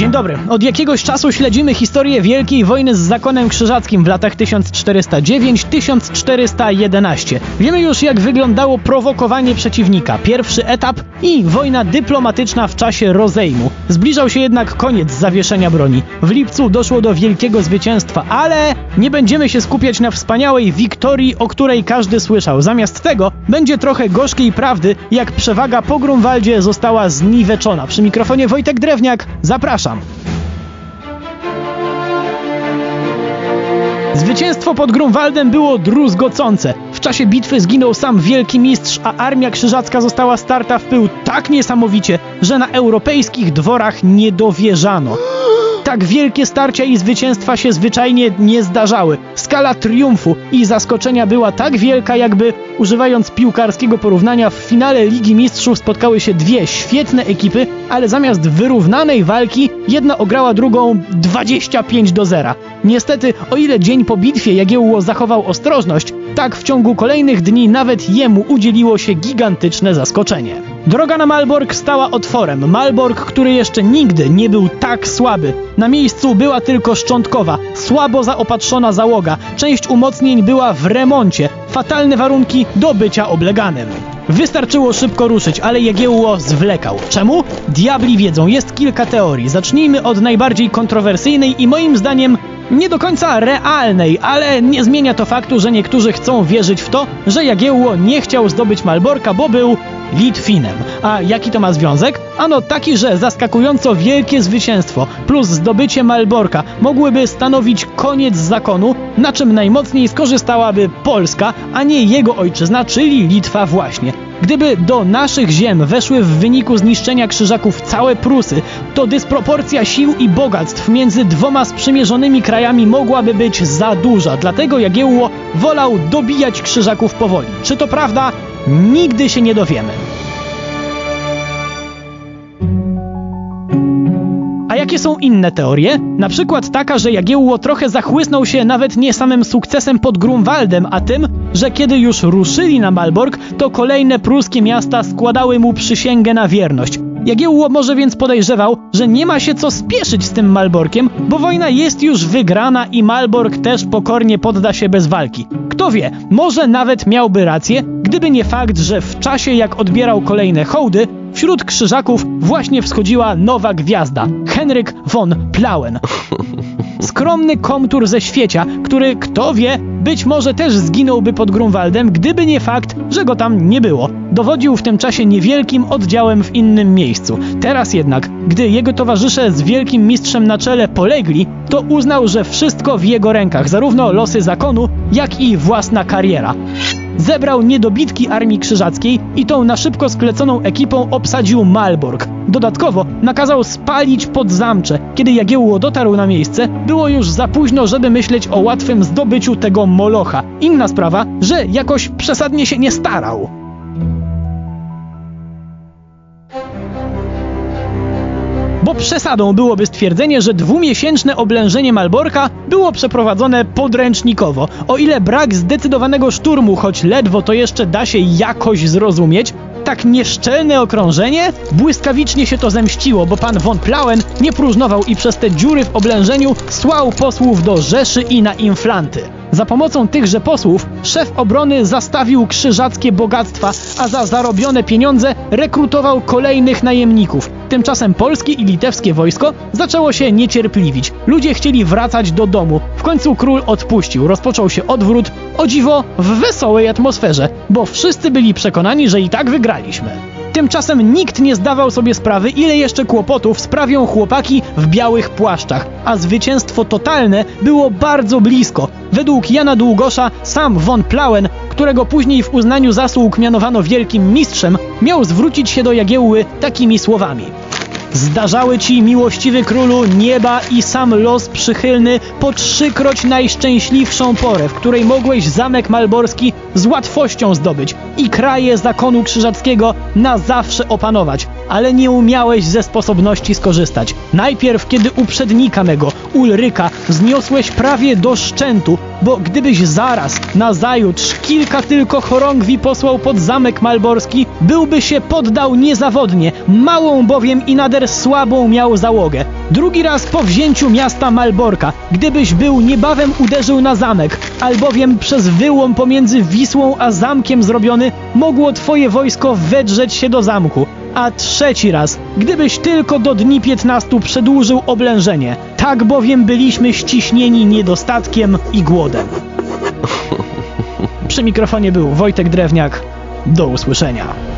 Dzień dobry. Od jakiegoś czasu śledzimy historię Wielkiej Wojny z Zakonem Krzyżackim w latach 1409-1411. Wiemy już, jak wyglądało prowokowanie przeciwnika, pierwszy etap i wojna dyplomatyczna w czasie rozejmu. Zbliżał się jednak koniec zawieszenia broni. W lipcu doszło do wielkiego zwycięstwa, ale nie będziemy się skupiać na wspaniałej wiktorii, o której każdy słyszał. Zamiast tego będzie trochę gorzkiej prawdy, jak przewaga po Grunwaldzie została zniweczona. Przy mikrofonie Wojtek Drewniak, zapraszam. Zwycięstwo pod Grunwaldem było druzgocące. W czasie bitwy zginął sam wielki mistrz, a armia krzyżacka została starta w pył tak niesamowicie, że na europejskich dworach nie dowierzano. Tak wielkie starcia i zwycięstwa się zwyczajnie nie zdarzały. Skala triumfu i zaskoczenia była tak wielka, jakby, używając piłkarskiego porównania, w finale Ligi Mistrzów spotkały się dwie świetne ekipy, ale zamiast wyrównanej walki jedna ograła drugą 25-0. Niestety, o ile dzień po bitwie Jagiełło zachował ostrożność, tak w ciągu kolejnych dni nawet jemu udzieliło się gigantyczne zaskoczenie. Droga na Malbork stała otworem. Malbork, który jeszcze nigdy nie był tak słaby. Na miejscu była tylko szczątkowa, słabo zaopatrzona załoga. Część umocnień była w remoncie. Fatalne warunki do bycia obleganym. Wystarczyło szybko ruszyć, ale Jagiełło zwlekał. Czemu? Diabli wiedzą, jest kilka teorii. Zacznijmy od najbardziej kontrowersyjnej i moim zdaniem nie do końca realnej, ale nie zmienia to faktu, że niektórzy chcą wierzyć w to, że Jagiełło nie chciał zdobyć Malborka, bo był Litwinem. A jaki to ma związek? Ano taki, że zaskakująco wielkie zwycięstwo plus zdobycie Malborka mogłyby stanowić koniec zakonu, na czym najmocniej skorzystałaby Polska, a nie jego ojczyzna, czyli Litwa właśnie. Gdyby do naszych ziem weszły w wyniku zniszczenia Krzyżaków całe Prusy, to dysproporcja sił i bogactw między dwoma sprzymierzonymi krajami mogłaby być za duża. Dlatego Jagiełło wolał dobijać Krzyżaków powoli. Czy to prawda? Nigdy się nie dowiemy. A jakie są inne teorie? Na przykład taka, że Jagiełło trochę zachłysnął się nawet nie samym sukcesem pod Grunwaldem, a tym, że kiedy już ruszyli na Malbork, to kolejne pruskie miasta składały mu przysięgę na wierność. Jagiełło może więc podejrzewał, że nie ma się co spieszyć z tym Malborkiem, bo wojna jest już wygrana i Malbork też pokornie podda się bez walki. Kto wie, może nawet miałby rację, gdyby nie fakt, że w czasie jak odbierał kolejne hołdy, wśród Krzyżaków właśnie wschodziła nowa gwiazda, Henryk von Plauen. Skromny komtur ze Świecia, który, kto wie, być może też zginąłby pod Grunwaldem, gdyby nie fakt, że go tam nie było. Dowodził w tym czasie niewielkim oddziałem w innym miejscu. Teraz jednak, gdy jego towarzysze z wielkim mistrzem na czele polegli, to uznał, że wszystko w jego rękach, zarówno losy zakonu, jak i własna kariera. Zebrał niedobitki armii krzyżackiej i tą na szybko skleconą ekipą obsadził Malbork. Dodatkowo nakazał spalić Podzamcze. Kiedy Jagiełło dotarł na miejsce, było już za późno, żeby myśleć o łatwym zdobyciu tego molocha. Inna sprawa, że jakoś przesadnie się nie starał. Bo przesadą byłoby stwierdzenie, że dwumiesięczne oblężenie Malborka było przeprowadzone podręcznikowo. O ile brak zdecydowanego szturmu, choć ledwo to jeszcze da się jakoś zrozumieć, tak nieszczelne okrążenie błyskawicznie się to zemściło, bo pan von Plauen nie próżnował i przez te dziury w oblężeniu słał posłów do Rzeszy i na Inflanty. Za pomocą tychże posłów szef obrony zastawił krzyżackie bogactwa, a za zarobione pieniądze rekrutował kolejnych najemników. Tymczasem polskie i litewskie wojsko zaczęło się niecierpliwić. Ludzie chcieli wracać do domu. W końcu król odpuścił. Rozpoczął się odwrót, o dziwo, w wesołej atmosferze, bo wszyscy byli przekonani, że i tak wygraliśmy. Tymczasem nikt nie zdawał sobie sprawy, ile jeszcze kłopotów sprawią chłopaki w białych płaszczach, a zwycięstwo totalne było bardzo blisko. Według Jana Długosza sam von Plauen, którego później w uznaniu zasług mianowano wielkim mistrzem, miał zwrócić się do Jagiełły takimi słowami: zdarzały ci, miłościwy królu, nieba i sam los przychylny po 3-kroć najszczęśliwszą porę, w której mogłeś zamek malborski z łatwością zdobyć i kraje zakonu krzyżackiego na zawsze opanować. ale nie umiałeś ze sposobności skorzystać. Najpierw, kiedy uprzednika mego, Ulryka, zniosłeś prawie do szczętu, bo gdybyś zaraz, nazajutrz, kilka tylko chorągwi posłał pod zamek malborski, byłby się poddał niezawodnie, małą bowiem i nader słabą miał załogę. Drugi raz po wzięciu miasta Malborka, gdybyś był niebawem uderzył na zamek, albowiem przez wyłom pomiędzy Wisłą a zamkiem zrobiony, mogło twoje wojsko wedrzeć się do zamku. A trzeci raz, gdybyś tylko do dni 15 przedłużył oblężenie. Tak bowiem byliśmy ściśnieni niedostatkiem i głodem. Przy mikrofonie był Wojtek Drewniak. Do usłyszenia.